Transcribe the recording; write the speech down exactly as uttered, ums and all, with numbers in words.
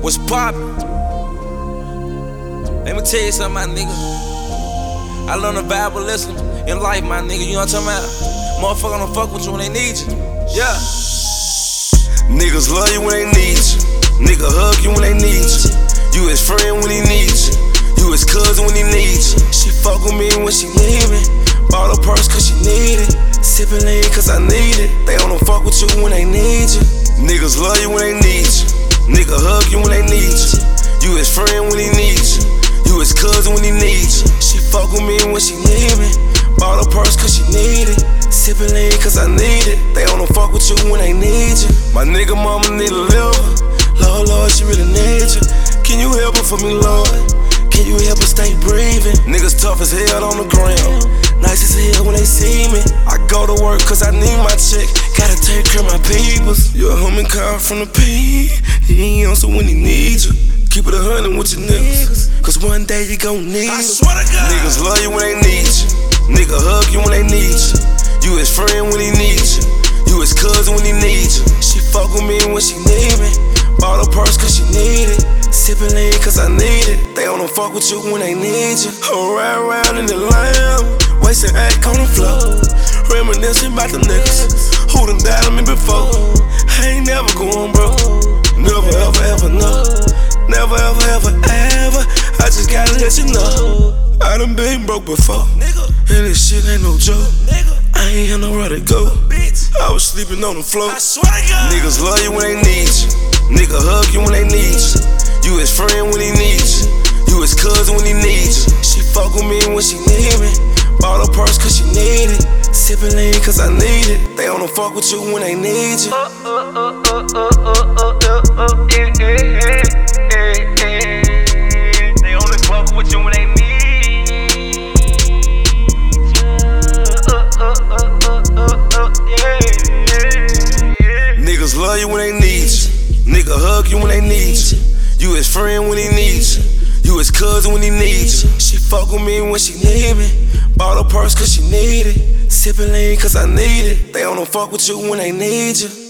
What's poppin'? Let me tell you something, my nigga. I learned a valuable lesson in life, my nigga. You know what I'm talking about? Motherfucker don't fuck with you when they need you. Yeah. Niggas love you when they need you. Nigga hug you when they need you. You his friend when he needs you. You his cousin when he needs you. She fuck with me when she need me. Bought a purse cause she need it. Sippin' lean cause I need it. They don't fuck with you when they need you. Niggas love you when they need you. Nigga hug you when they need you. You his friend when he needs you. You his cousin when he needs you. She fuck with me when she need me. Bought a purse cause she need it. Sippin' lean cause I need it. They don't fuck with you when they need you. My nigga mama need a liver. Lord, Lord, she really need you. Can you help her for me, Lord? Can you help her stay breathing? Niggas tough as hell on the ground. Nice as hell when they see me. I go to work cause I need my check. Gotta take care of my peoples. You a homie car from the P. He ain't on so when he needs you. Keep it a hundred with your niggas, cause one day you gon' need I them. swear to God. Niggas love you when they need you. Nigga hug you when they need you. You his friend when he needs you. You his cousin when he needs you. She fuck with me when she need me. Bought a purse cause she need it. Sippin' lean cause I need it. They don't fuck with you when they need you. I'll ride around in the lamb, wasting act on the floor, reminiscing about the niggas who done died on me before. I ain't never going broke. Never ever ever know. Never ever ever ever. I just gotta let you know I done been broke before, and this shit ain't no joke. I ain't had nowhere to go. I was sleeping on the floor. I swear to God. Niggas love you when they need you. Nigga hug you when they need you. You his friend when he needs you. You his cousin when he needs you. She fuck with me when she need me. Bought a purse cause she need it. Sippin' lean cause I need it. They don't fuck with you when they need you. They only fuck with you when they need you. Niggas love you when they need you. Nigga hug you when they need you. You his friend when he needs you. You his cousin when he needs you. She fuck with me when she need me. Bought a purse cause she need it. Sippin' lean cause I need it. They don't fuck with you when they need you.